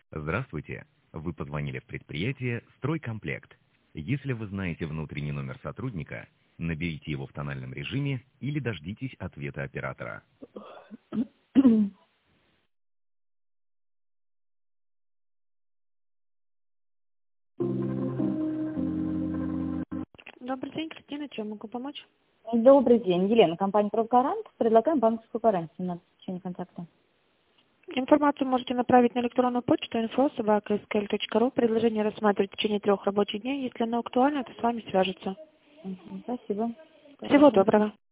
Здравствуйте. Вы позвонили в предприятие «Стройкомплект». Если вы знаете внутренний номер сотрудника, наберите его в тональном режиме или дождитесь ответа оператора. Добрый день, Кристина, чем могу помочь? Добрый день, Елена, компания «Прогарант». Предлагаем банковскую гарантию на течение контракта. Информацию можете направить на электронную почту info@skl.ru. Предложение рассматривать в течение 3 рабочих дней. Если оно актуально, то с вами свяжется. Спасибо. Всего доброго.